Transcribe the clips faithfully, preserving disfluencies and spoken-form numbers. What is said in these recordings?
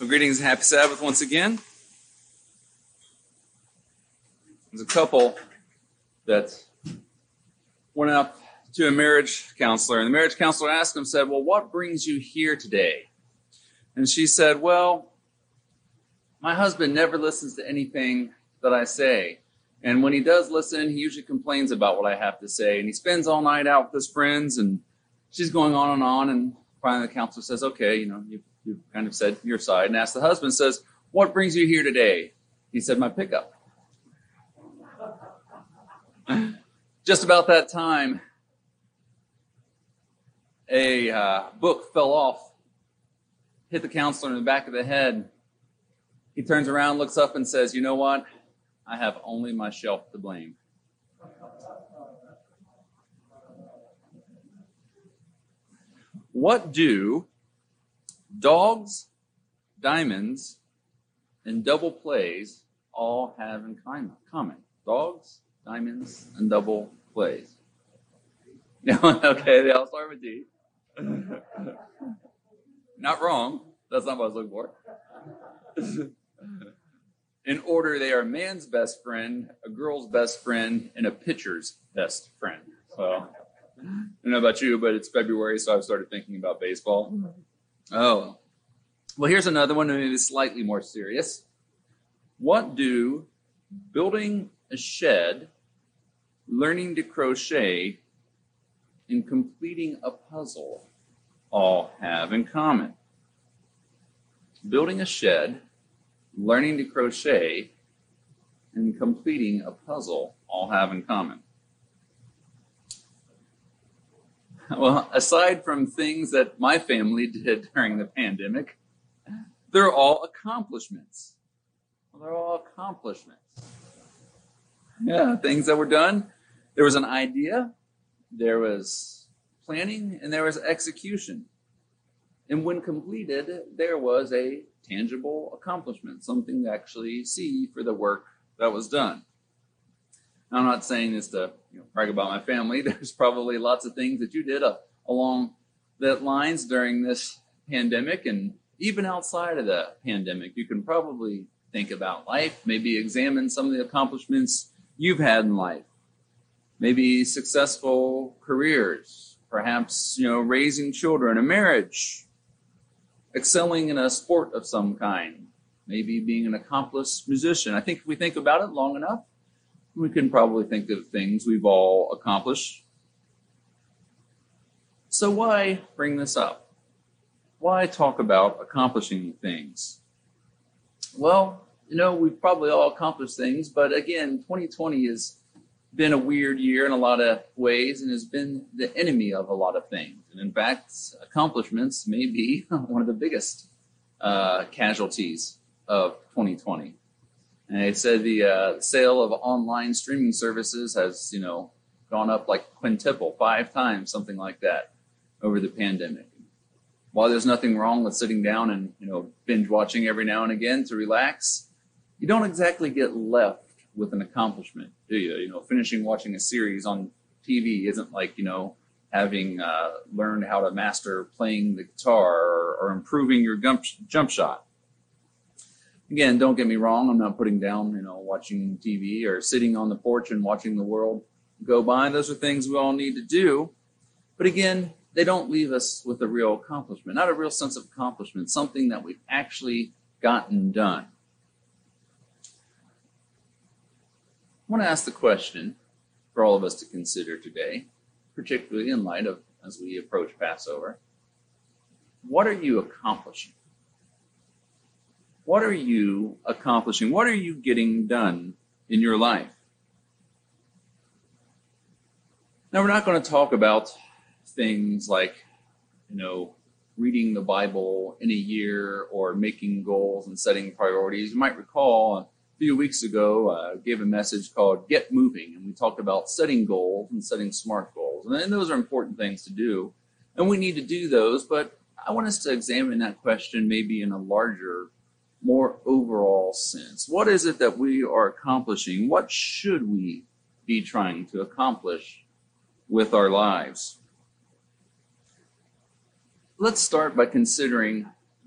Well, greetings and happy Sabbath once again. There's a couple that went up to a marriage counselor, and the marriage counselor asked them, said, well, what brings you here today? And she said, well, my husband never listens to anything that I say. And when he does listen, he usually complains about what I have to say. And he spends all night out with his friends, and she's going on and on. And finally the counselor says, okay, you know, you, you kind of said your side. And asks the husband, says, what brings you here today? He said, my pickup. Just about that time, a uh, book fell off, hit the counselor in the back of the head. He turns around, looks up, and says, you know what? I have only my shelf to blame. What do dogs, diamonds, and double plays all have in common? Dogs, diamonds, and double plays. Okay, they all start with D. Not wrong. That's not what I was looking for. In order, they are a man's best friend, a girl's best friend, and a pitcher's best friend. So, I don't know about you, but it's February, so I've started thinking about baseball. Oh, well, here's another one, maybe slightly more serious. What do building a shed, learning to crochet, and completing a puzzle all have in common? Building a shed, learning to crochet, and completing a puzzle all have in common. Well, aside from things that my family did during the pandemic, they're all accomplishments. Well, they're all accomplishments. Yeah, things that were done. There was an idea, there was planning, and there was execution. And when completed, there was a tangible accomplishment, something to actually see for the work that was done. Now, I'm not saying this to you know, brag about my family. There's probably lots of things that you did uh, along that lines during this pandemic, and even outside of the pandemic. You can probably think about life, maybe examine some of the accomplishments you've had in life, maybe successful careers, perhaps you know raising children, a marriage, excelling in a sport of some kind, maybe being an accomplished musician. I think if we think about it long enough, we can probably think of things we've all accomplished. So why bring this up? Why talk about accomplishing things? Well, you know, we've probably all accomplished things, but again, twenty twenty has been a weird year in a lot of ways and has been the enemy of a lot of things. And in fact, accomplishments may be one of the biggest uh, casualties of twenty twenty. And it said the uh, sale of online streaming services has, you know, gone up like quintuple, five times, something like that, over the pandemic. While there's nothing wrong with sitting down and, you know, binge watching every now and again to relax, you don't exactly get left with an accomplishment, do you? You know, finishing watching a series on T V isn't like, you know, having uh, learned how to master playing the guitar or, or improving your jump, jump shot. Again, don't get me wrong. I'm not putting down, you know, watching T V or sitting on the porch and watching the world go by. Those are things we all need to do. But again, they don't leave us with a real accomplishment, not a real sense of accomplishment, something that we've actually gotten done. I want to ask the question for all of us to consider today, particularly in light of as we approach Passover. What are you accomplishing? What are you accomplishing? What are you getting done in your life? Now, we're not going to talk about things like, you know, reading the Bible in a year or making goals and setting priorities. You might recall a few weeks ago, I uh, gave a message called Get Moving, and we talked about setting goals and setting SMART goals. And, and those are important things to do, and we need to do those, but I want us to examine that question maybe in a larger, more overall sense. What is it that we are accomplishing? What should we be trying to accomplish with our lives? Let's start by considering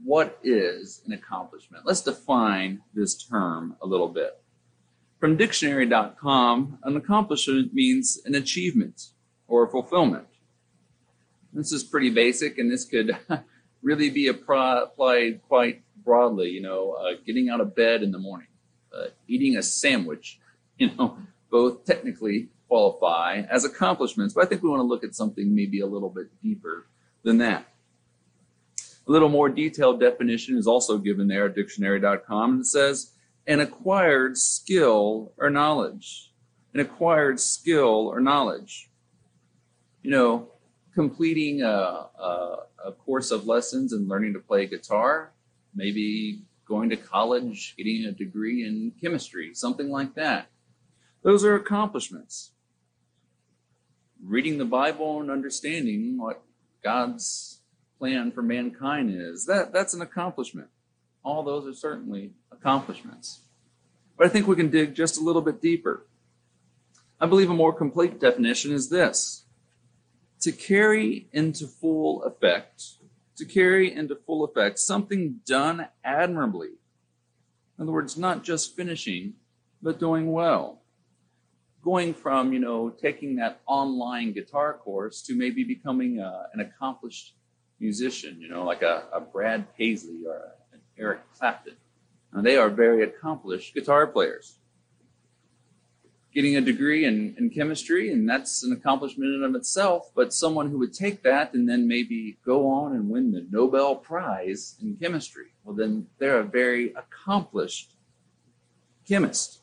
what is an accomplishment? Let's define this term a little bit. From dictionary dot com, an accomplishment means an achievement or fulfillment. This is pretty basic, and this could really be applied quite broadly. You know, uh, getting out of bed in the morning, uh, eating a sandwich, you know, both technically qualify as accomplishments, but I think we want to look at something maybe a little bit deeper than that. A little more detailed definition is also given there at dictionary dot com, and it says, an acquired skill or knowledge. An acquired skill or knowledge. You know, completing a, a, a course of lessons and learning to play guitar, maybe going to college, getting a degree in chemistry, something like that. Those are accomplishments. Reading the Bible and understanding what God's plan for mankind is, that, that's an accomplishment. All those are certainly accomplishments. But I think we can dig just a little bit deeper. I believe a more complete definition is this: to carry into full effect, to carry into full effect something done admirably. In other words, not just finishing, but doing well. Going from, you know, taking that online guitar course to maybe becoming a, an accomplished musician, you know, like a, a Brad Paisley or a, an Eric Clapton. Now, they are very accomplished guitar players. Getting a degree in, in chemistry, and that's an accomplishment in and of itself, but someone who would take that and then maybe go on and win the Nobel Prize in chemistry, well, then they're a very accomplished chemist.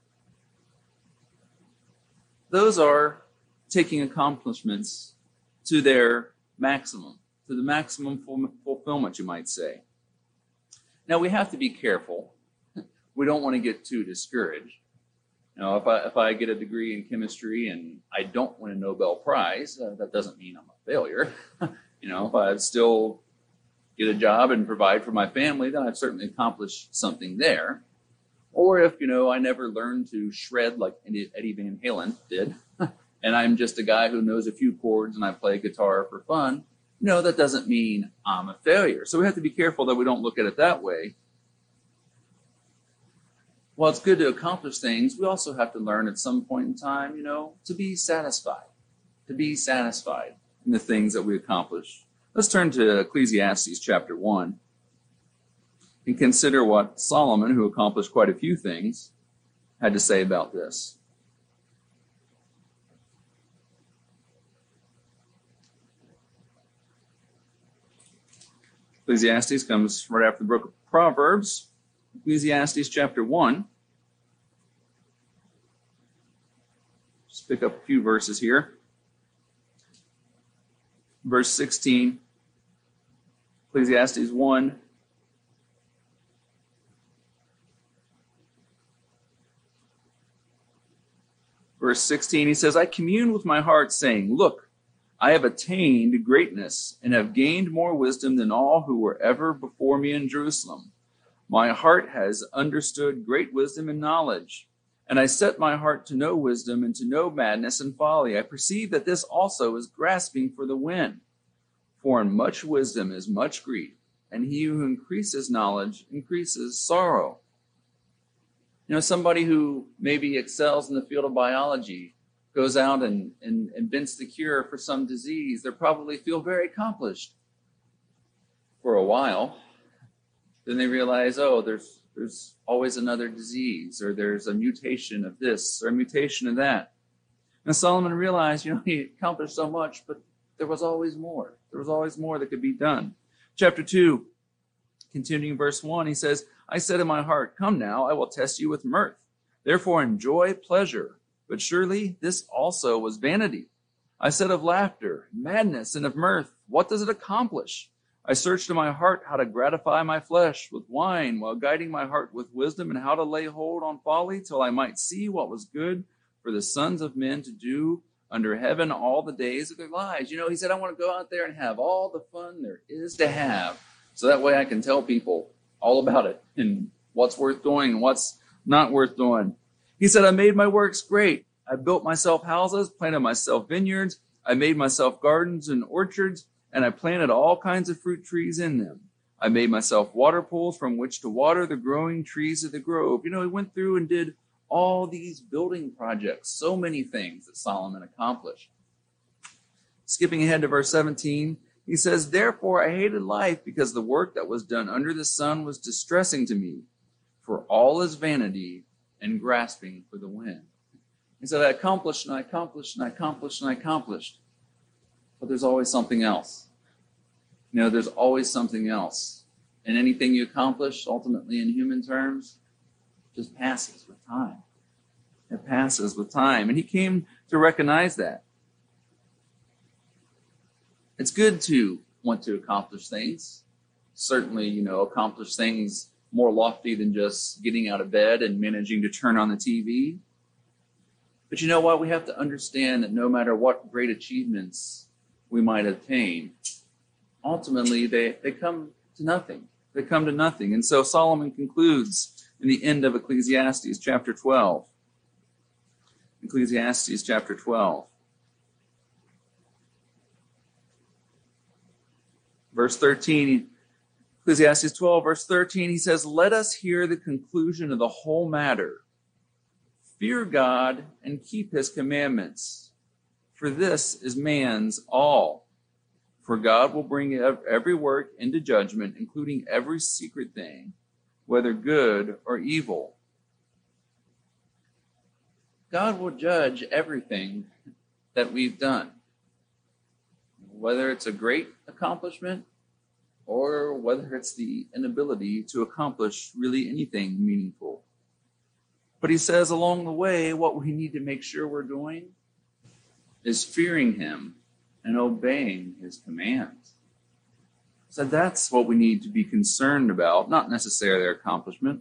Those are taking accomplishments to their maximum, to the maximum fulfillment, you might say. Now, we have to be careful. We don't want to get too discouraged. You know, if I if I get a degree in chemistry and I don't win a Nobel Prize, uh, that doesn't mean I'm a failure. You know, if I still get a job and provide for my family, then I've certainly accomplished something there. Or if, you know, I never learned to shred like Eddie Van Halen did, and I'm just a guy who knows a few chords and I play guitar for fun, no, that doesn't mean I'm a failure. So we have to be careful that we don't look at it that way. While it's good to accomplish things, we also have to learn at some point in time, you know, to be satisfied, to be satisfied in the things that we accomplish. Let's turn to Ecclesiastes chapter one and consider what Solomon, who accomplished quite a few things, had to say about this. Ecclesiastes comes right after the book of Proverbs. Ecclesiastes chapter one. Just pick up a few verses here. Verse sixteen, Ecclesiastes one. Verse sixteen, he says, I commune with my heart, saying, look, I have attained greatness and have gained more wisdom than all who were ever before me in Jerusalem. My heart has understood great wisdom and knowledge, and I set my heart to know wisdom and to know madness and folly. I perceive that this also is grasping for the wind. For in much wisdom is much grief, and he who increases knowledge increases sorrow. You know, somebody who maybe excels in the field of biology goes out and, and invents the cure for some disease, they probably feel very accomplished for a while. Then they realize, oh, there's there's always another disease, or there's a mutation of this, or a mutation of that. And Solomon realized, you know, he accomplished so much, but there was always more. There was always more that could be done. Chapter two, continuing verse one, he says, I said in my heart, come now, I will test you with mirth. Therefore enjoy pleasure. But surely this also was vanity. I said of laughter, madness, and of mirth, what does it accomplish? I searched in my heart how to gratify my flesh with wine, while guiding my heart with wisdom, and how to lay hold on folly, till I might see what was good for the sons of men to do under heaven all the days of their lives. You know, he said, I want to go out there and have all the fun there is to have, so that way I can tell people all about it and what's worth doing and what's not worth doing. He said, I made my works great. I built myself houses, planted myself vineyards. I made myself gardens and orchards, and I planted all kinds of fruit trees in them. I made myself water pools from which to water the growing trees of the grove. You know, he went through and did all these building projects, so many things that Solomon accomplished. Skipping ahead to verse seventeen, he says, therefore I hated life because the work that was done under the sun was distressing to me, for all is vanity and grasping for the wind. He said, I accomplished and I accomplished and I accomplished and I accomplished. But there's always something else. You know, there's always something else. And anything you accomplish, ultimately in human terms, just passes with time. It passes with time. And he came to recognize that. It's good to want to accomplish things. Certainly, you know, accomplish things more lofty than just getting out of bed and managing to turn on the T V. But you know what? We have to understand that no matter what great achievements we might attain, ultimately they, they come to nothing. They come to nothing. And so Solomon concludes in the end of Ecclesiastes chapter twelve. Ecclesiastes chapter twelve. Verse thirteen, Ecclesiastes twelve, verse thirteen, he says, let us hear the conclusion of the whole matter. Fear God and keep his commandments, for this is man's all. For God will bring every work into judgment, including every secret thing, whether good or evil. God will judge everything that we've done, whether it's a great accomplishment or whether it's the inability to accomplish really anything meaningful. But he says along the way, what we need to make sure we're doing is fearing him and obeying his commands. So that's what we need to be concerned about, not necessarily their accomplishment.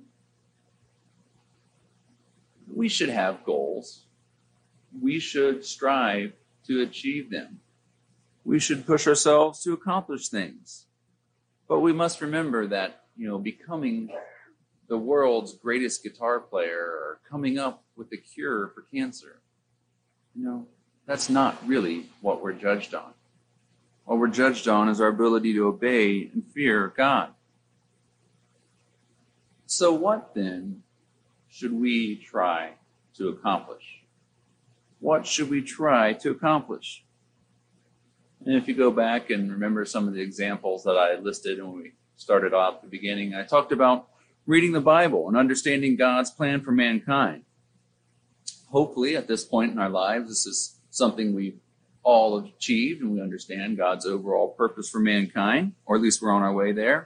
We should have goals. We should strive to achieve them. We should push ourselves to accomplish things. But we must remember that, you know, becoming the world's greatest guitar player or coming up with a cure for cancer, you know, that's not really what we're judged on. What we're judged on is our ability to obey and fear God. So what then should we try to accomplish? What should we try to accomplish? And if you go back and remember some of the examples that I listed when we started off at the beginning, I talked about reading the Bible and understanding God's plan for mankind. Hopefully, at this point in our lives, this is something we've all achieved and we understand God's overall purpose for mankind, or at least we're on our way there.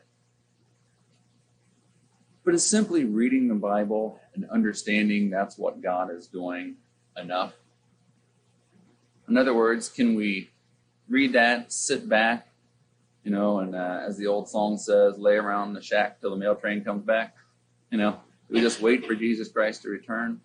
But is simply reading the Bible and understanding that's what God is doing enough? In other words, can we read that, sit back, you know, and uh, as the old song says, lay around the shack till the mail train comes back? You know, do we just wait for Jesus Christ to return?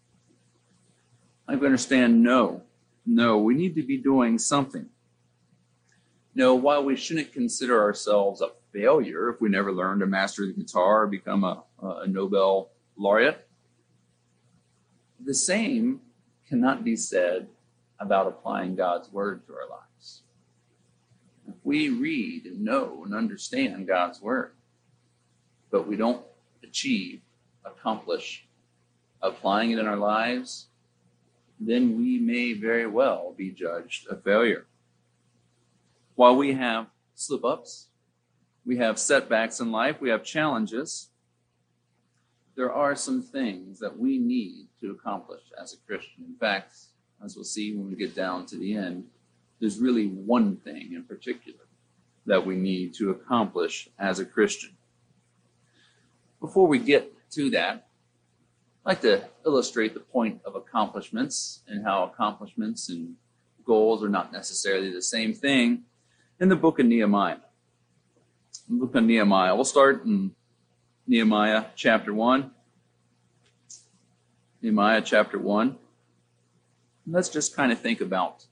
I understand, no. No, we need to be doing something. No, while we shouldn't consider ourselves a failure if we never learn to master the guitar or become a, a Nobel laureate, the same cannot be said about applying God's word to our lives. If we read and know and understand God's word, but we don't achieve, accomplish, applying it in our lives, then we may very well be judged a failure. While we have slip-ups, we have setbacks in life, we have challenges, there are some things that we need to accomplish as a Christian. In fact, as we'll see when we get down to the end, there's really one thing in particular that we need to accomplish as a Christian. Before we get to that, I'd like to illustrate the point of accomplishments and how accomplishments and goals are not necessarily the same thing in the book of Nehemiah. The book of Nehemiah. We'll start in Nehemiah chapter one. Nehemiah chapter one. Let's just kind of think about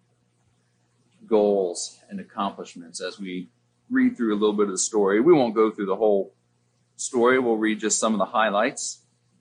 goals and accomplishments as we read through a little bit of the story. We won't go through the whole story. We'll read just some of the highlights.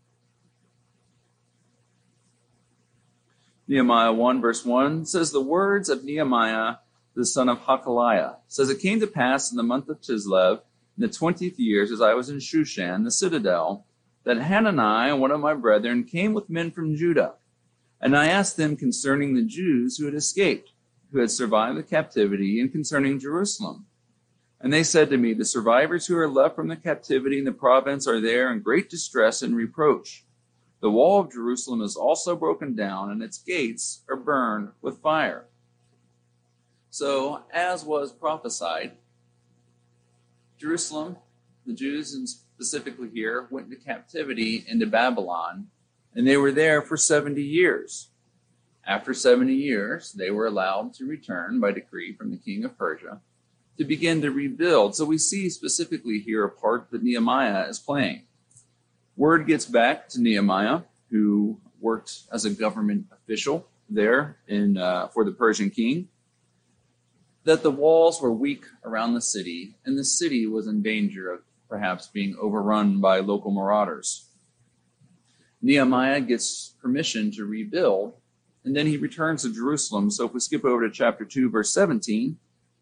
Nehemiah one verse one says, the words of Nehemiah, the son of Hakaliah, says, it came to pass in the month of Chislev, in the twentieth year, as I was in Shushan, the citadel, that Hanani, one of my brethren, came with men from Judah. And I asked them concerning the Jews who had escaped, who had survived the captivity, and concerning Jerusalem. And they said to me, the survivors who are left from the captivity in the province are there in great distress and reproach. The wall of Jerusalem is also broken down, and its gates are burned with fire. So, as was prophesied, Jerusalem, the Jews, and specifically here, went into captivity into Babylon, and they were there for seventy years. After seventy years, they were allowed to return by decree from the king of Persia to begin to rebuild. So we see specifically here a part that Nehemiah is playing. Word gets back to Nehemiah, who worked as a government official there in uh, for the Persian king, that the walls were weak around the city, and the city was in danger of perhaps being overrun by local marauders. Nehemiah gets permission to rebuild, and then he returns to Jerusalem. So if we skip over to chapter two, verse seventeen,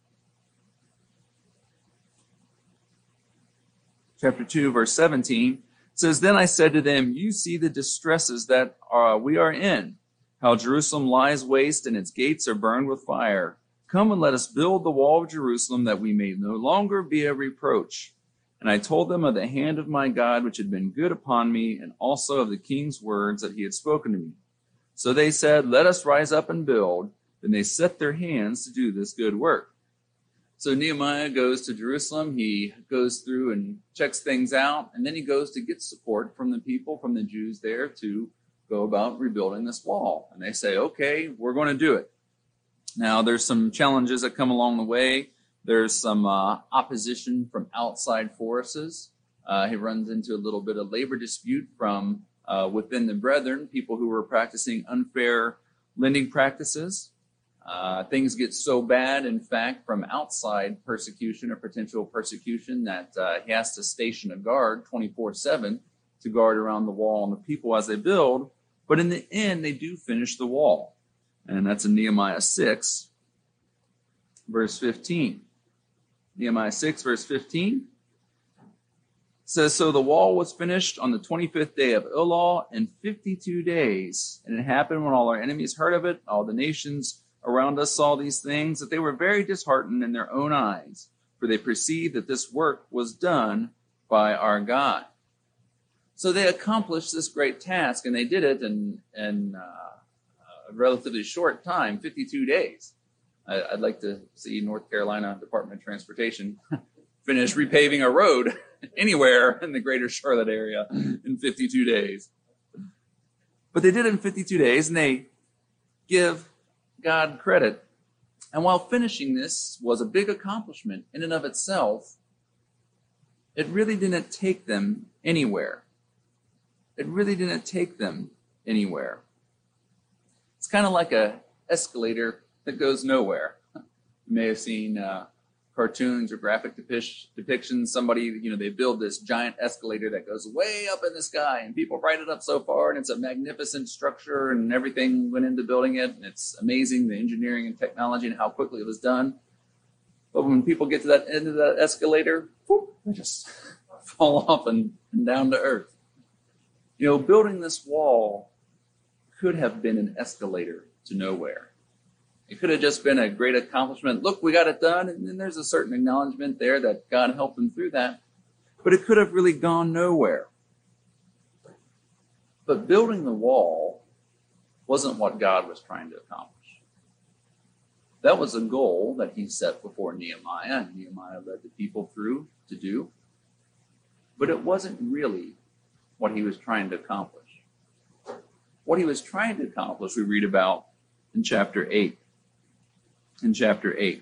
chapter two, verse seventeen, it says, Then I said to them, you see the distresses that uh, we are in, how Jerusalem lies waste and its gates are burned with fire. Come and let us build the wall of Jerusalem, that we may no longer be a reproach. And I told them of the hand of my God, which had been good upon me, and also of the king's words that he had spoken to me. So they said, Let us rise up and build. Then they set their hands to do this good work. So Nehemiah goes to Jerusalem. He goes through and checks things out, and then he goes to get support from the people, from the Jews there, to go about rebuilding this wall. And they say, okay, we're going to do it. Now, there's some challenges that come along the way. There's some uh, opposition from outside forces. Uh, he runs into a little bit of labor dispute from uh, within the brethren, people who were practicing unfair lending practices. Uh, things get so bad, in fact, from outside persecution or potential persecution that uh, he has to station a guard twenty-four seven to guard around the wall and the people as they build. But in the end, they do finish the wall. And that's in Nehemiah six, verse fifteen. Nehemiah six, verse fifteen says, So the wall was finished on the twenty-fifth day of Elul in fifty-two days. And it happened when all our enemies heard of it, all the nations around us saw these things, that they were very disheartened in their own eyes, for they perceived that this work was done by our God. So they accomplished this great task, and they did it in, in uh, a relatively short time, fifty-two days. I, I'd like to see North Carolina Department of Transportation finish repaving a road anywhere in the greater Charlotte area in fifty-two days. But they did it in fifty-two days, and they give God credit. And while finishing this was a big accomplishment in and of itself, it really didn't take them anywhere. It really didn't take them anywhere. It's kind of like a escalator that goes nowhere. You may have seen uh, cartoons or graphic depic- depictions. Somebody, you know, they build this giant escalator that goes way up in the sky, and people write it up so far, and it's a magnificent structure, and everything went into building it, and it's amazing, the engineering and technology and how quickly it was done. But when people get to that end of that escalator, whoop, they just fall off and, and down to earth. You know, building this wall could have been an escalator to nowhere. It could have just been a great accomplishment. Look, we got it done. And then there's a certain acknowledgement there that God helped them through that. But it could have really gone nowhere. But building the wall wasn't what God was trying to accomplish. That was a goal that he set before Nehemiah, and Nehemiah led the people through to do. But it wasn't really what he was trying to accomplish. What he was trying to accomplish, we read about in chapter eight. In chapter eight.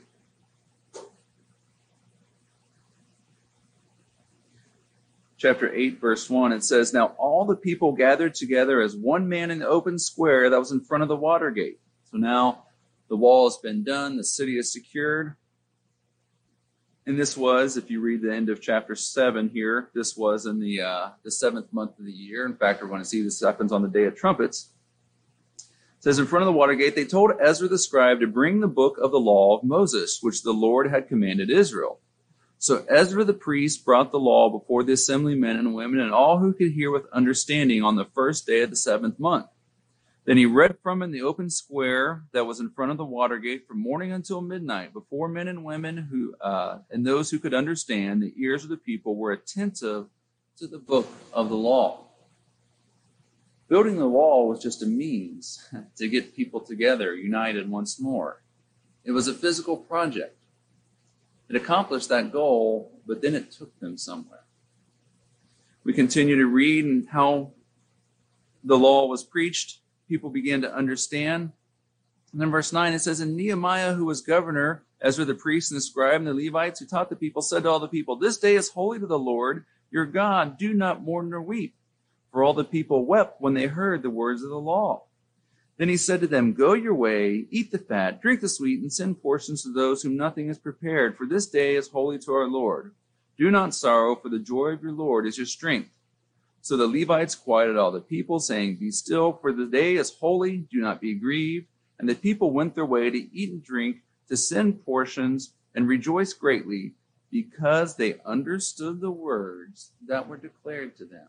Chapter eight, verse one, it says, Now all the people gathered together as one man in the open square that was in front of the water gate. So now the wall has been done, the city is secured. And this was, if you read the end of chapter seven here, this was in the uh, the seventh month of the year. In fact, we're going to see this happens on the Day of Trumpets. It says, in front of the water gate, they told Ezra the scribe to bring the book of the law of Moses, which the Lord had commanded Israel. So Ezra the priest brought the law before the assembly men and women and all who could hear with understanding on the first day of the seventh month. Then he read from it in the open square that was in front of the water gate from morning until midnight, before men and women who uh, and those who could understand. The ears of the people were attentive to the book of the law. Building the wall was just a means to get people together, united once more. It was a physical project. It accomplished that goal, but then it took them somewhere. We continue to read how the law was preached. People began to understand. And then verse nine, it says, And Nehemiah, who was governor, Ezra the priest and the scribe and the Levites who taught the people, said to all the people, This day is holy to the Lord your God. Do not mourn nor weep. For all the people wept when they heard the words of the law. Then he said to them, Go your way, eat the fat, drink the sweet, and send portions to those whom nothing is prepared, for this day is holy to our Lord. Do not sorrow, for the joy of your Lord is your strength. So the Levites quieted all the people, saying, Be still, for the day is holy, do not be grieved. And the people went their way to eat and drink, to send portions, and rejoice greatly, because they understood the words that were declared to them.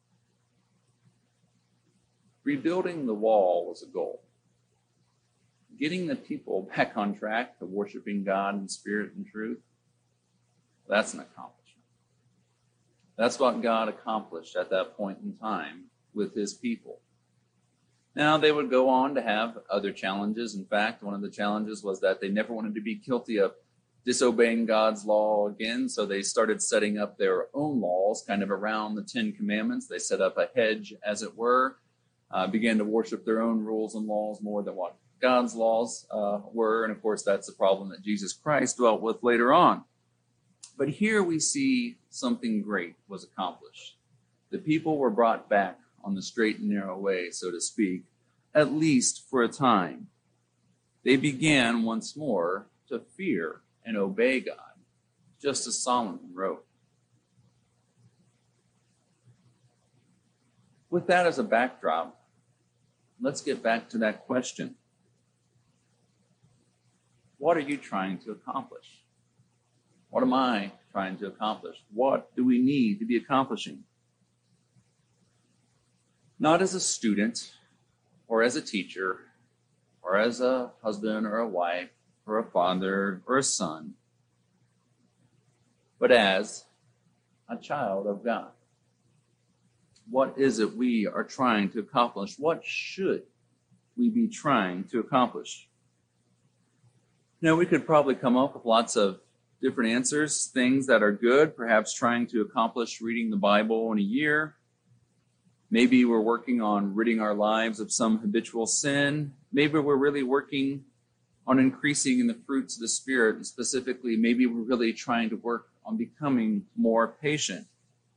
Rebuilding the wall was a goal. Getting the people back on track to worshiping God in spirit and truth, that's an accomplishment. That's what God accomplished at that point in time with his people. Now, they would go on to have other challenges. In fact, one of the challenges was that they never wanted to be guilty of disobeying God's law again, so they started setting up their own laws kind of around the Ten Commandments. They set up a hedge, as it were, uh, began to worship their own rules and laws more than what God's laws uh, were. And, of course, that's the problem that Jesus Christ dwelt with later on. But here we see something great was accomplished. The people were brought back on the straight and narrow way, so to speak, at least for a time. They began once more to fear and obey God, just as Solomon wrote. With that as a backdrop, let's get back to that question. What are you trying to accomplish? What am I trying to accomplish? What do we need to be accomplishing? Not as a student or as a teacher or as a husband or a wife or a father or a son, but as a child of God. What is it we are trying to accomplish? What should we be trying to accomplish? Now, we could probably come up with lots of different answers, things that are good, perhaps trying to accomplish reading the Bible in a year. Maybe we're working on ridding our lives of some habitual sin. Maybe we're really working on increasing in the fruits of the Spirit. And specifically, maybe we're really trying to work on becoming more patient.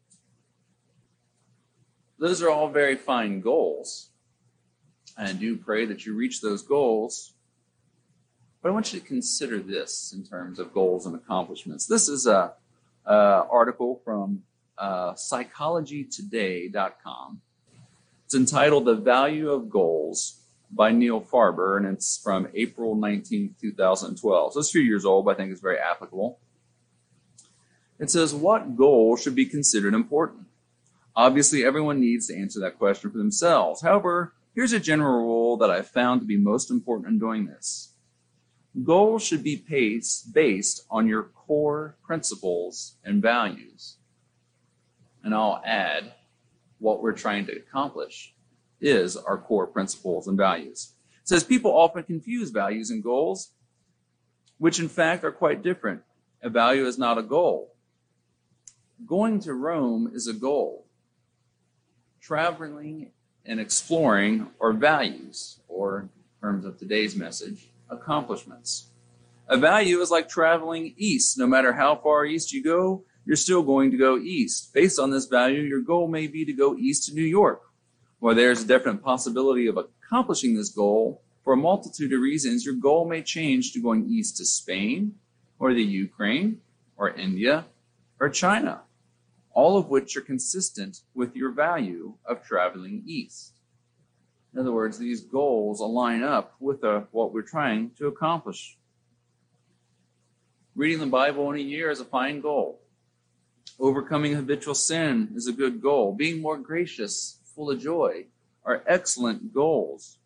Those are all very fine goals. And I do pray that you reach those goals. But I want you to consider this in terms of goals and accomplishments. This is a, a article from uh, psychology today dot com. It's entitled The Value of Goals by Neil Farber, and it's from April nineteenth, twenty twelve. So it's a few years old, but I think it's very applicable. It says, what goal should be considered important? Obviously, everyone needs to answer that question for themselves. However, here's a general rule that I've found to be most important in doing this. Goals should be based on your core principles and values. And I'll add, what we're trying to accomplish is our core principles and values. It says people often confuse values and goals, which in fact are quite different. A value is not a goal. Going to Rome is a goal. Traveling and exploring are values, or in terms of today's message, accomplishments. A value is like traveling east. No matter how far east you go, you're still going to go east. Based on this value, your goal may be to go east to New York. While there's a definite possibility of accomplishing this goal, for a multitude of reasons, your goal may change to going east to Spain, or the Ukraine, or India, or China, all of which are consistent with your value of traveling east. In other words, these goals align up with uh, what we're trying to accomplish. Reading the Bible in a year is a fine goal. Overcoming habitual sin is a good goal. Being more gracious, full of joy, are excellent goals.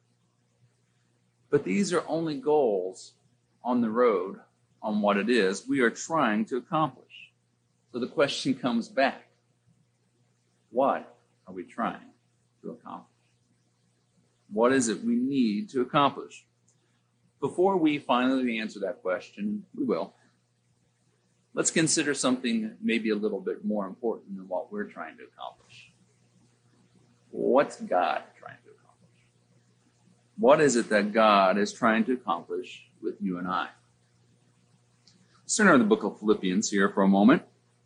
But these are only goals on the road on what it is we are trying to accomplish. So the question comes back, what are we trying to accomplish? What is it we need to accomplish? Before we finally answer that question, we will, let's consider something maybe a little bit more important than what we're trying to accomplish. What's God trying to accomplish? What is it that God is trying to accomplish with you and I? Let's turn to the book of Philippians here for a moment.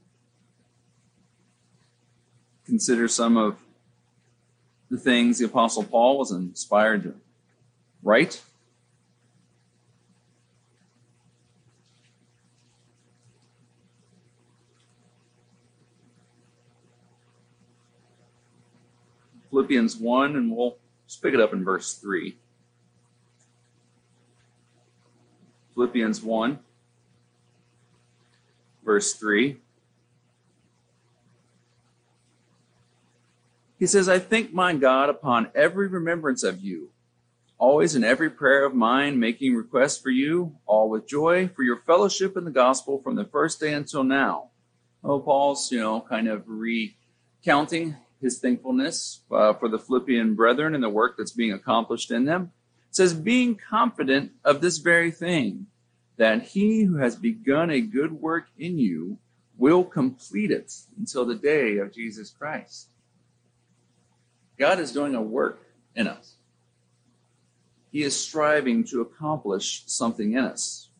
Consider some of the things the Apostle Paul was inspired to write. Philippians one, and we'll just pick it up in verse three. Philippians one, verse three. He says, I thank my God upon every remembrance of you, always in every prayer of mine, making requests for you, all with joy, for your fellowship in the gospel from the first day until now. Oh, Paul's, you know, kind of recounting his thankfulness uh, for the Philippian brethren and the work that's being accomplished in them. It says, being confident of this very thing, that he who has begun a good work in you will complete it until the day of Jesus Christ. God is doing a work in us. He is striving to accomplish something in us.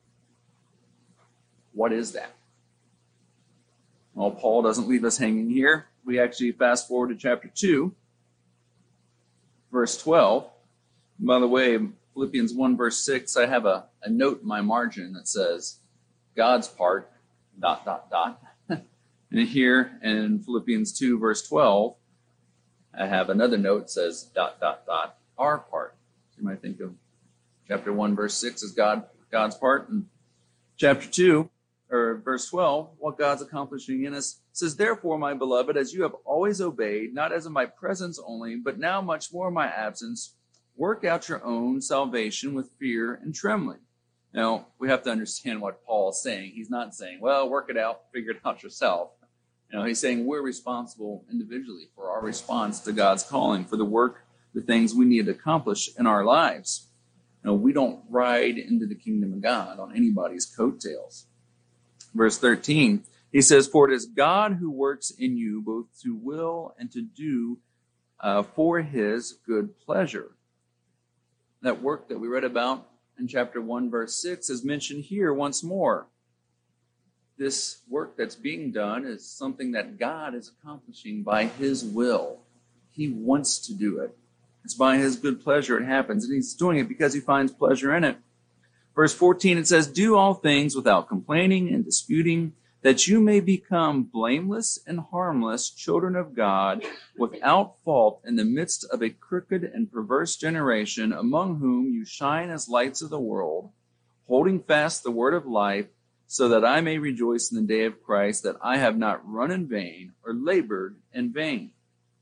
What is that? Well, Paul doesn't leave us hanging here. We actually fast forward to chapter two, verse twelve. By the way, Philippians one, verse six, I have a, a note in my margin that says, God's part, dot, dot, dot. And here in Philippians two, verse twelve, I have another note that says, dot, dot, dot, our part. So you might think of chapter one, verse six as God, God's part. And chapter two, or verse twelve, what God's accomplishing in us, says, therefore, my beloved, as you have always obeyed, not as in my presence only, but now much more in my absence, work out your own salvation with fear and trembling. Now, we have to understand what Paul is saying. He's not saying, well, work it out, figure it out yourself. You know, he's saying we're responsible individually for our response to God's calling, for the work, the things we need to accomplish in our lives. You know, we don't ride into the kingdom of God on anybody's coattails. Verse thirteen, he says, for it is God who works in you both to will and to do uh, for his good pleasure. That work that we read about in chapter one, verse six is mentioned here once more. This work that's being done is something that God is accomplishing by his will. He wants to do it. It's by his good pleasure it happens, and he's doing it because he finds pleasure in it. Verse fourteen, it says, do all things without complaining and disputing, that you may become blameless and harmless children of God, without fault in the midst of a crooked and perverse generation, among whom you shine as lights of the world, holding fast the word of life, so that I may rejoice in the day of Christ, that I have not run in vain or labored in vain.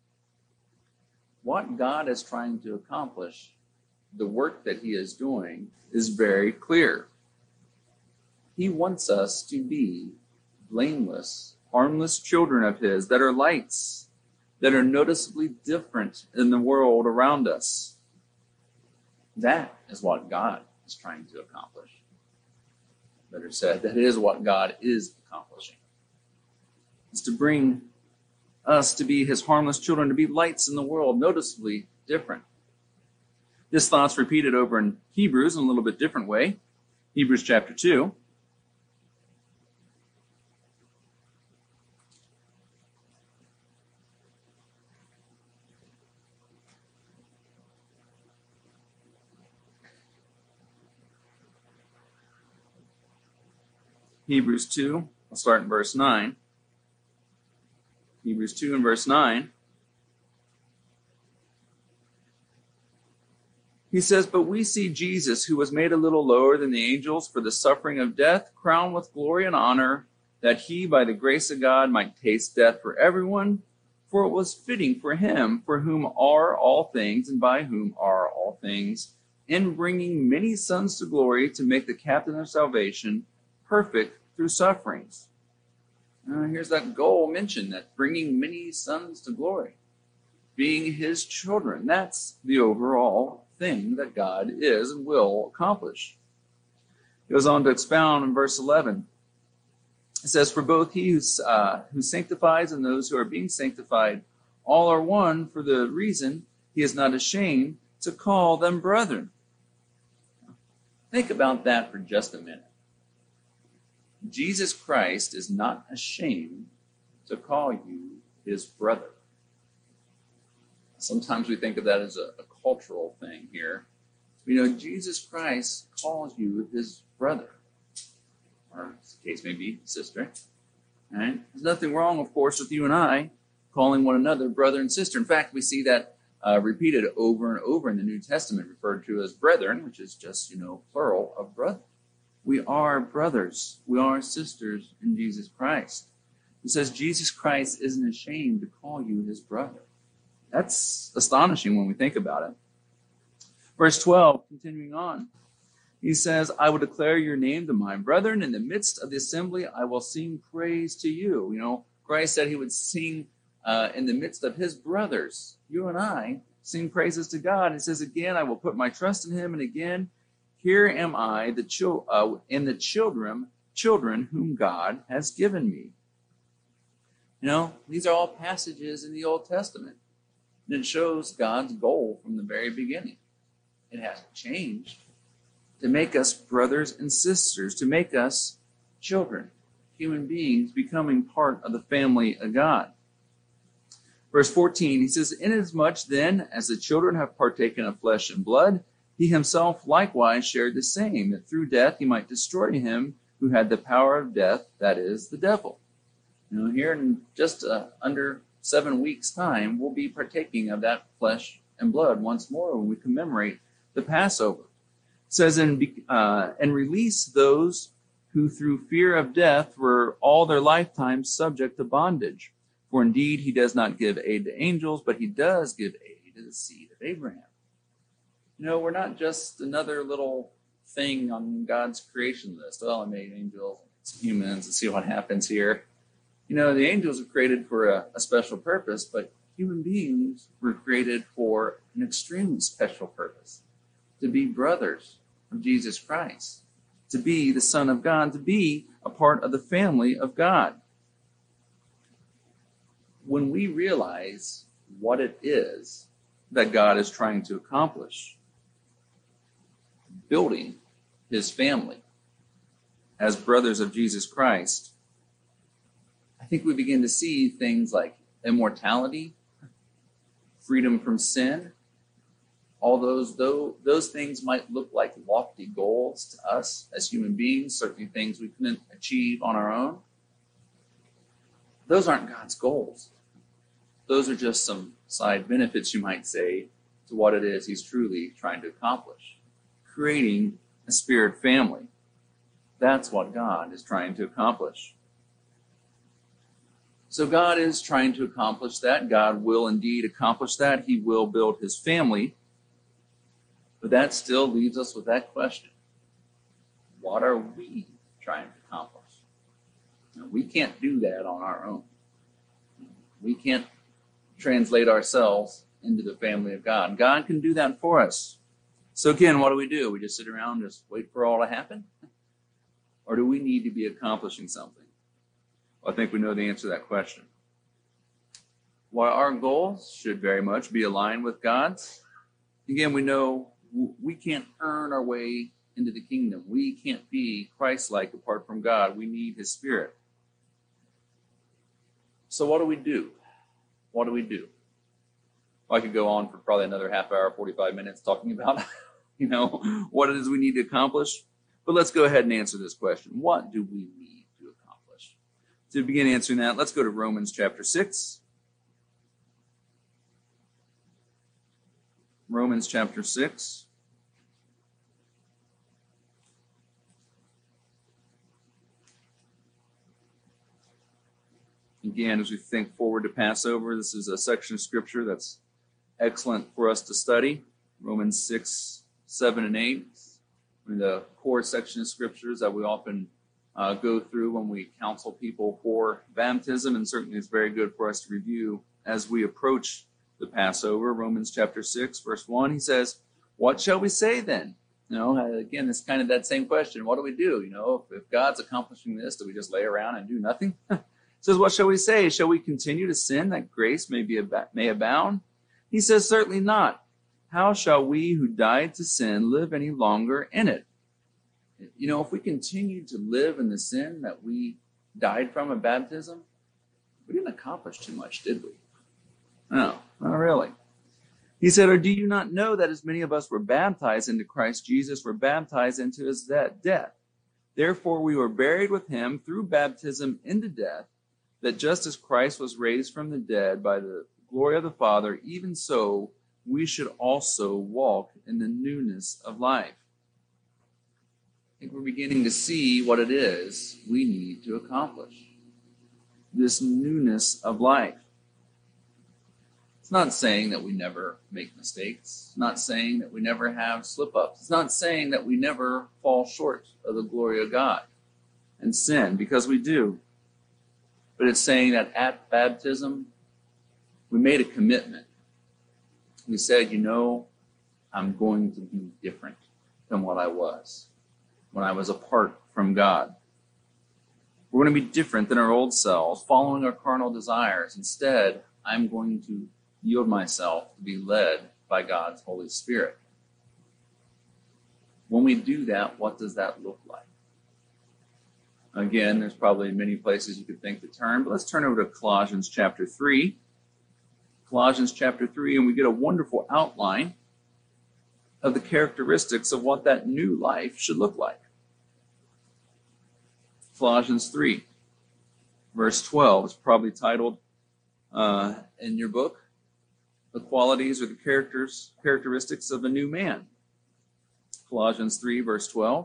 What God is trying to accomplish, the work that he is doing, is very clear. He wants us to be blameless, harmless children of his that are lights, that are noticeably different in the world around us. That is what God is trying to accomplish. Better said, that is what God is accomplishing. It's to bring us to be his harmless children, to be lights in the world, noticeably different. This thought's repeated over in Hebrews in a little bit different way. Hebrews chapter two. Hebrews two, I'll start in verse nine. Hebrews two and verse nine. He says, but we see Jesus, who was made a little lower than the angels for the suffering of death, crowned with glory and honor, that he, by the grace of God, might taste death for everyone. For it was fitting for him, for whom are all things, and by whom are all things, in bringing many sons to glory, to make the captain of salvation perfect through sufferings. Uh, here's that goal mentioned, that bringing many sons to glory, being his children. That's the overall thing that God is and will accomplish. He goes on to expound in verse eleven. It says, for both he who's, uh, who sanctifies and those who are being sanctified, all are one, for the reason he is not ashamed to call them brethren. Think about that for just a minute. Jesus Christ is not ashamed to call you his brother. Sometimes we think of that as a, a cultural thing here. You know, Jesus Christ calls you his brother, or as the case may be, sister. Right? There's nothing wrong, of course, with you and I calling one another brother and sister. In fact, we see that uh, repeated over and over in the New Testament, referred to as brethren, which is just, you know, plural of brother. We are brothers. We are sisters in Jesus Christ. It says Jesus Christ isn't ashamed to call you his brother. That's astonishing when we think about it. Verse twelve, continuing on, he says, I will declare your name to my brethren. In the midst of the assembly, I will sing praise to you. You know, Christ said he would sing uh, in the midst of his brothers. You and I sing praises to God. It says, again, I will put my trust in him. And again, here am I, the chil- uh, and the children, children whom God has given me. You know, these are all passages in the Old Testament. And it shows God's goal from the very beginning. It hasn't changed. To make us brothers and sisters, to make us children, human beings becoming part of the family of God. Verse fourteen, he says, inasmuch then as the children have partaken of flesh and blood, he himself likewise shared the same, that through death he might destroy him who had the power of death, that is, the devil. You know, here in just uh, under seven weeks' time, we'll be partaking of that flesh and blood once more when we commemorate the Passover. It says, and, uh, and release those who through fear of death were all their lifetime subject to bondage. For indeed he does not give aid to angels, but he does give aid to the seed of Abraham. You know, we're not just another little thing on God's creation list. Well, I made angels, it's humans, and see what happens here. You know, the angels are created for a, a special purpose, but human beings were created for an extremely special purpose. To be brothers of Jesus Christ, to be the Son of God, to be a part of the family of God. When we realize what it is that God is trying to accomplish, building his family as brothers of Jesus Christ, I think we begin to see things like immortality, freedom from sin. All those, though, those things might look like lofty goals to us as human beings, certainly things we couldn't achieve on our own. Those aren't God's goals. Those are just some side benefits, you might say, to what it is he's truly trying to accomplish. Creating a spirit family. That's what God is trying to accomplish. So God is trying to accomplish that. God will indeed accomplish that. He will build his family. But that still leaves us with that question. What are we trying to accomplish? Now, we can't do that on our own. We can't translate ourselves into the family of God. God can do that for us. So again, what do we do? We just sit around and just wait for all to happen? Or do we need to be accomplishing something? Well, I think we know the answer to that question. While our goals should very much be aligned with God's, again, we know we can't earn our way into the kingdom. We can't be Christ-like apart from God. We need his Spirit. So what do we do? What do we do? Well, I could go on for probably another half hour, forty-five minutes talking about, you know, what it is we need to accomplish. But let's go ahead and answer this question. What do we need to accomplish? To begin answering that, let's go to Romans chapter six. Romans chapter six. Again, as we think forward to Passover, this is a section of Scripture that's excellent for us to study. Romans six, seven, and eight. I mean, the core section of Scriptures that we often uh, go through when we counsel people for baptism, and certainly it's very good for us to review as we approach the Passover. Romans chapter six, verse one, he says, "What shall we say then?" You know, again, it's kind of that same question. What do we do? You know, if, if God's accomplishing this, do we just lay around and do nothing? It says, "What shall we say? Shall we continue to sin that grace may be ab- may abound?" He says, "Certainly not. How shall we who died to sin live any longer in it?" You know, if we continue to live in the sin that we died from at baptism, we didn't accomplish too much, did we? No, not really. He said, "Or do you not know that as many of us were baptized into Christ Jesus were baptized into his death? Therefore we were buried with him through baptism into death, that just as Christ was raised from the dead by the glory of the Father, even so we should also walk in the newness of life." I think we're beginning to see what it is we need to accomplish. This newness of life. It's not saying that we never make mistakes. It's not saying that we never have slip-ups. It's not saying that we never fall short of the glory of God and sin, because we do. But it's saying that at baptism, we made a commitment. We said, you know, I'm going to be different than what I was when I was apart from God. We're going to be different than our old selves, following our carnal desires. Instead, I'm going to yield myself to be led by God's Holy Spirit. When we do that, what does that look like? Again, there's probably many places you could think to turn, but let's turn over to Colossians chapter three. Colossians chapter three, and we get a wonderful outline of the characteristics of what that new life should look like. Colossians three, verse twelve is probably titled uh, in your book, "The Qualities or the Characters, Characteristics of a New Man." Colossians three, verse twelve.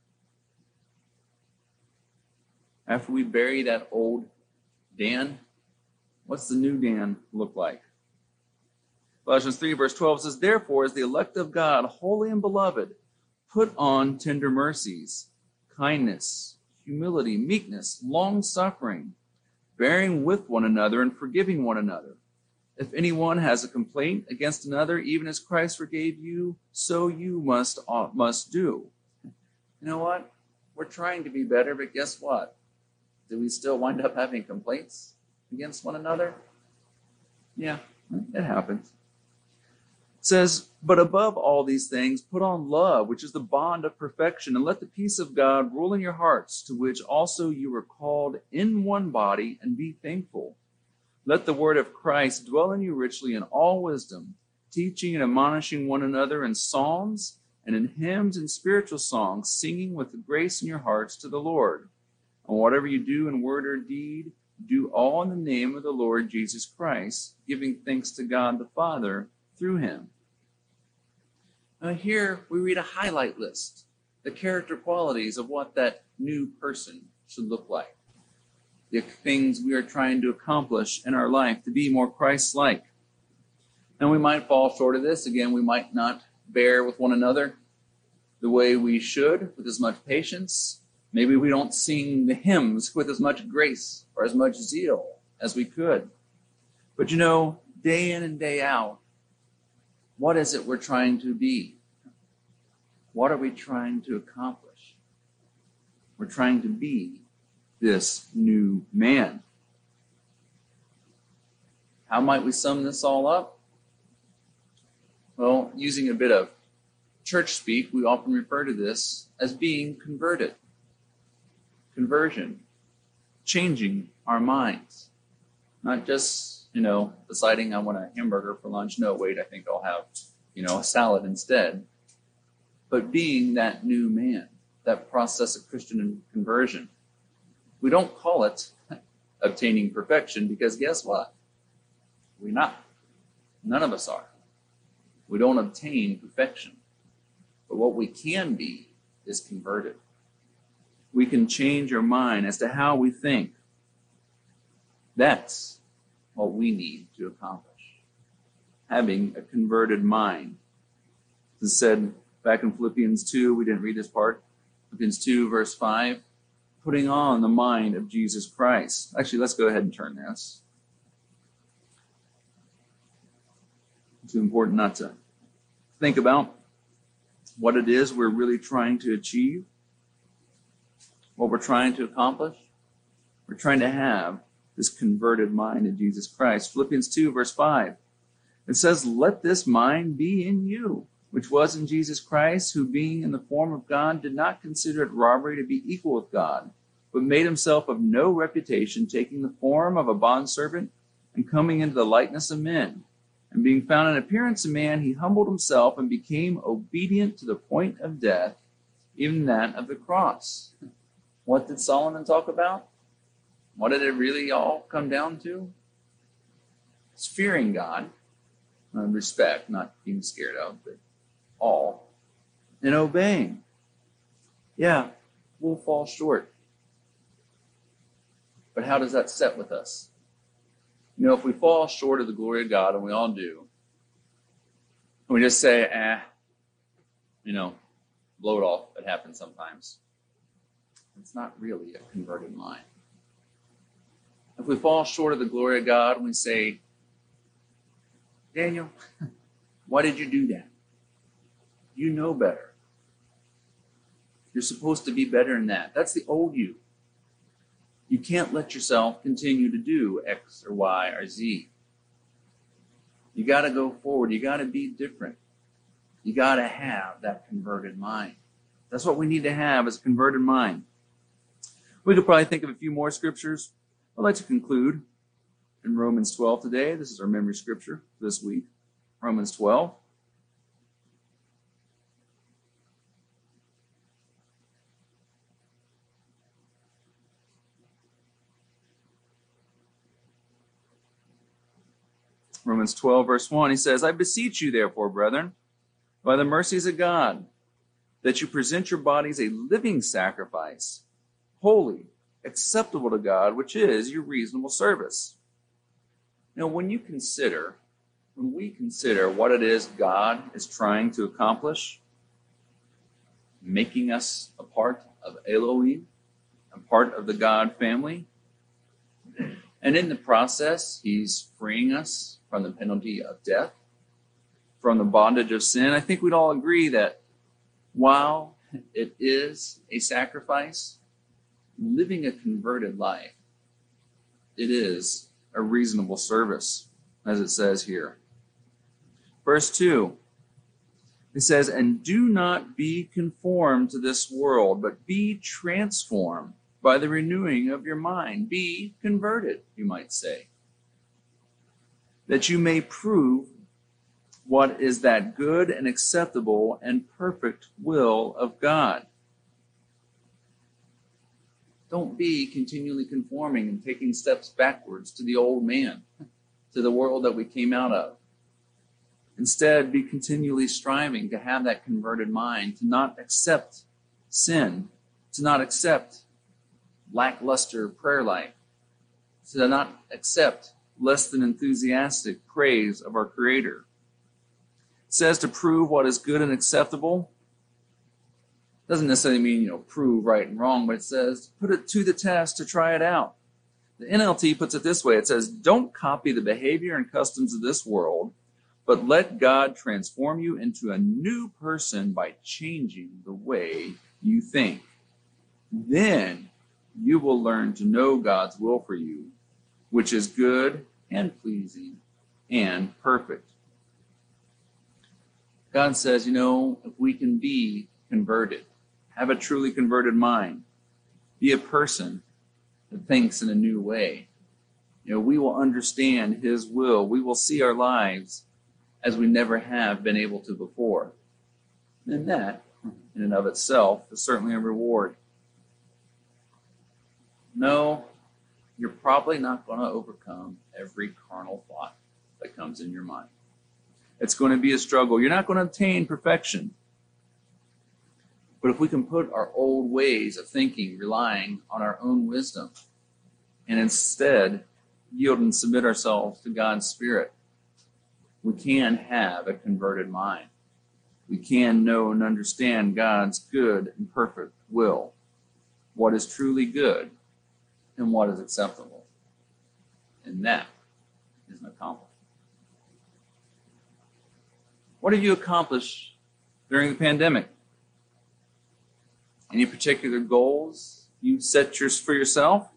After we bury that old Dan, what's the new Dan look like? Colossians three, verse twelve says, "Therefore, as the elect of God, holy and beloved, put on tender mercies, kindness, humility, meekness, long-suffering, bearing with one another and forgiving one another. If anyone has a complaint against another, even as Christ forgave you, so you must, uh, must do." You know what? We're trying to be better, but guess what? Do we still wind up having complaints against one another? Yeah, it happens. It says, "But above all these things, put on love, which is the bond of perfection, and let the peace of God rule in your hearts, to which also you were called in one body, and be thankful. Let the word of Christ dwell in you richly in all wisdom, teaching and admonishing one another in psalms and in hymns and spiritual songs, singing with grace in your hearts to the Lord. And whatever you do in word or deed, do all in the name of the Lord Jesus Christ, giving thanks to God the Father through him." Now here we read a highlight list, the character qualities of what that new person should look like. The things we are trying to accomplish in our life to be more Christ-like. And we might fall short of this. Again, we might not bear with one another the way we should, with as much patience. Maybe we don't sing the hymns with as much grace or as much zeal as we could. But you know, day in and day out, what is it we're trying to be? What are we trying to accomplish? We're trying to be this new man. How might we sum this all up? Well, using a bit of church speak, we often refer to this as being converted. Conversion, changing our minds. Not just, you know, deciding I want a hamburger for lunch. No, wait, I think I'll have, you know, a salad instead. But being that new man, that process of Christian conversion. We don't call it obtaining perfection, because guess what? We're not. None of us are. We don't obtain perfection. But what we can be is converted. We can change our mind as to how we think. That's what we need to accomplish. Having a converted mind. As said back in Philippians two, we didn't read this part. Philippians two, verse five, putting on the mind of Jesus Christ. Actually, let's go ahead and turn this. It's important not to think about what it is we're really trying to achieve, what we're trying to accomplish. We're trying to have this converted mind of Jesus Christ. Philippians two, verse five. It says, let this mind be in you, which was in Jesus Christ, who being in the form of God did not consider it robbery to be equal with God, but made himself of no reputation, taking the form of a bondservant and coming into the likeness of men. And being found in appearance of man, he humbled himself and became obedient to the point of death, even that of the cross. What did Solomon talk about? What did it really all come down to? It's fearing God, uh, respect, not being scared of, but all, and obeying. Yeah, we'll fall short. But how does that set with us? You know, if we fall short of the glory of God, and we all do, and we just say, eh, you know, blow it off. It happens sometimes. It's not really a converted mind. If we fall short of the glory of God, and we say, Daniel, why did you do that? You know better. You're supposed to be better than that. That's the old you. You can't let yourself continue to do X or Y or Z. You got to go forward. You got to be different. You got to have that converted mind. That's what we need to have, is a converted mind. We could probably think of a few more scriptures. I'd like to conclude in Romans twelve today. This is our memory scripture for this week. Romans twelve. Romans twelve, verse one, he says, I beseech you, therefore, brethren, by the mercies of God, that you present your bodies a living sacrifice, holy, acceptable to God, which is your reasonable service. Now, when you consider, when we consider what it is God is trying to accomplish, making us a part of Elohim, a part of the God family, and in the process, he's freeing us from the penalty of death, from the bondage of sin. I think we'd all agree that while it is a sacrifice, living a converted life, it is a reasonable service, as it says here. Verse two, it says, and do not be conformed to this world, but be transformed by the renewing of your mind. Be converted, you might say, that you may prove what is that good and acceptable and perfect will of God. Don't be continually conforming and taking steps backwards to the old man, to the world that we came out of. Instead, be continually striving to have that converted mind, to not accept sin, to not accept lackluster prayer life, to not accept less than enthusiastic praise of our Creator. It says to prove what is good and acceptable. Doesn't necessarily mean, you know, prove right and wrong, but it says put it to the test to try it out. The N L T puts it this way. It says, don't copy the behavior and customs of this world, but let God transform you into a new person by changing the way you think. Then you will learn to know God's will for you, which is good and pleasing and perfect. God says, you know, if we can be converted, have a truly converted mind, be a person that thinks in a new way, you know, we will understand his will. We will see our lives as we never have been able to before. And that, in and of itself, is certainly a reward. No, you're probably not going to overcome every carnal thought that comes in your mind. It's going to be a struggle. You're not going to obtain perfection. But if we can put our old ways of thinking, relying on our own wisdom, and instead yield and submit ourselves to God's Spirit, we can have a converted mind. We can know and understand God's good and perfect will, what is truly good and what is acceptable. And that is an accomplishment. What have you accomplished during the pandemic? Any particular goals you set yours for yourself?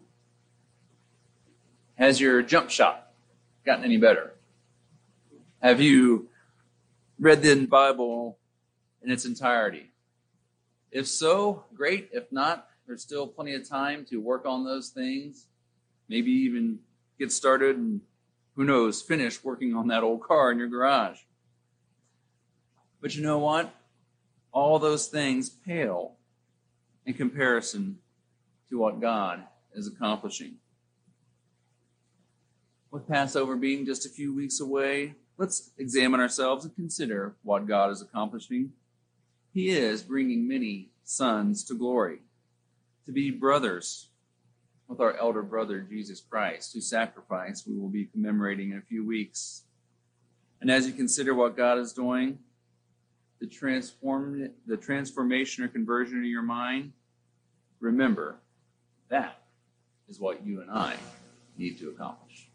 Has your jump shot gotten any better? Have you read the Bible in its entirety? If so, great. If not, there's still plenty of time to work on those things. Maybe even get started and, who knows, finish working on that old car in your garage. But you know what? All those things pale in comparison to what God is accomplishing. With Passover being just a few weeks away, let's examine ourselves and consider what God is accomplishing. He is bringing many sons to glory, to be brothers with our elder brother, Jesus Christ, whose sacrifice we will be commemorating in a few weeks. And as you consider what God is doing, the transform, the transformation or conversion of your mind, remember, that is what you and I need to accomplish.